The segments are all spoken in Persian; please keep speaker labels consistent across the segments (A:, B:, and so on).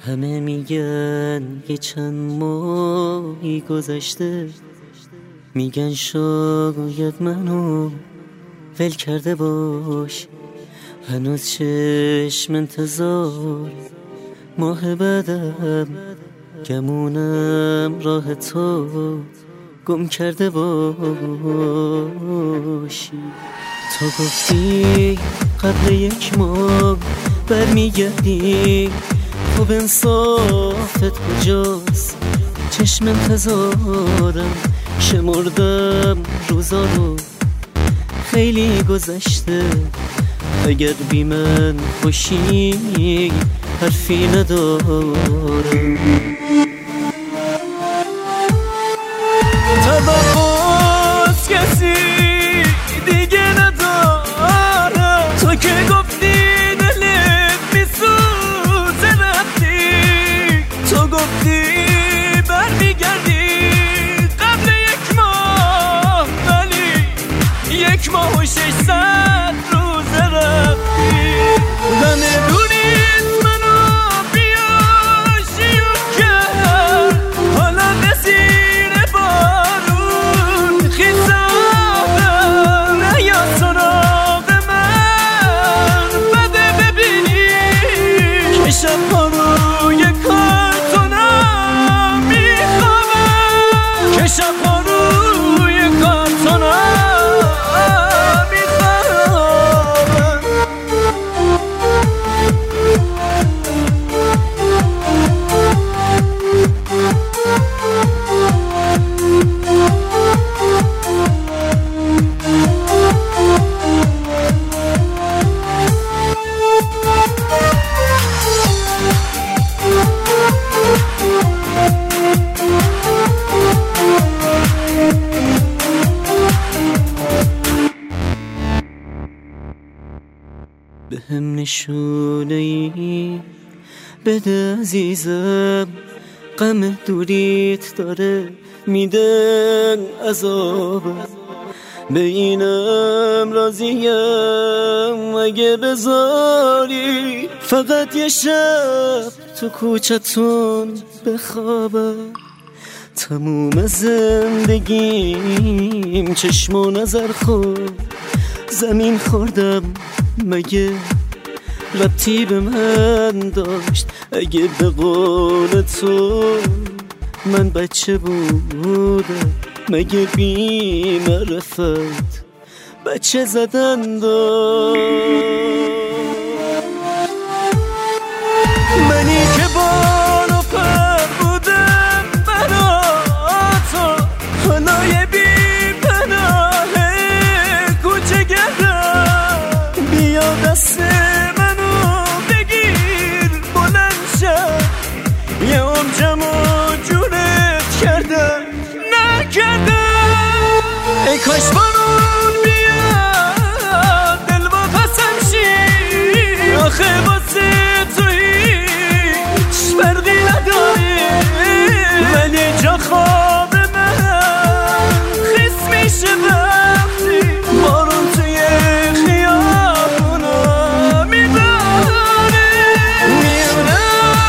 A: همه میگن یه چند ماهی گذشته، میگن شاید منو ول کرده باش. هنوز چشم انتظار ماه بعدم، گمونم راه تو گم کرده باشی. تو گفتی قبل 1 ماه برمیگردی، خب انصافت کجاست؟ چشم انتظارم شمردم روزا رو، خیلی گذشته. اگر بی من خوشی حرفی ندارم. توقعات کسی دیگه ندارم، تو که گفتی دلت میسوزه رفتی، تو گفتی برمیگردی قبل 1 ماه، ولی 1 ماه و 600 روز رفتی. نمیدونید منو بیاشیون کرد، حالا به زیر بارون خیزادم. نیا سراغ من بده ببینی که شبها روی کارتونم میخوابم، که شبها روی کارتونم میخوابم. به هم نشونه ای بده عزیزم، غم دوریت داره میده عذابم. به اینم راضیم اگه بذاری فقط یه شب تو کوچتون بخوابم. تموم زندگیم چشم و نظر خود زمین خوردم، مگه ربطی به من داشت؟ اگه به قول تو من بچه بودم، مگه بی معرفت بچه زدن داشت؟ منی که بارو پر بودم برا تو، حالا یه بی پناه کوچه گردم. بیا دست منو بگیر بلند شد، یه عمرم و جونت کردم نکردم. ای کاش بارون بیاد دل با پسم شی، آخه واسه تو هیچ فرقی نداری، ولی جا خواب من خیس میشه وقتی بارون توی خیابونا میباره. میونه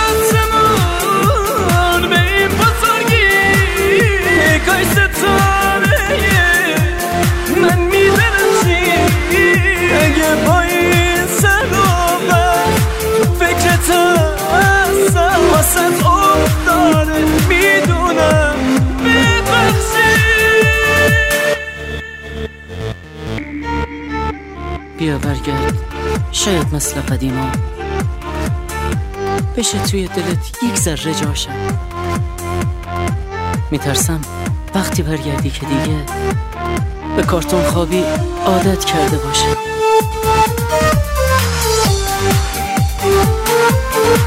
A: آسمون به این بزرگی، ای کاش ستاره من میدرخشی. اگه با این سلامت فکرت هستم، واسه افتاره میدونم ببخشی. بیا برگرد، شاید مثل قدیما بشه توی دلت 1 ذره جاشم. میترسم وقتی برگردی که دیگه به کارتون خوابی عادت کرده باشه.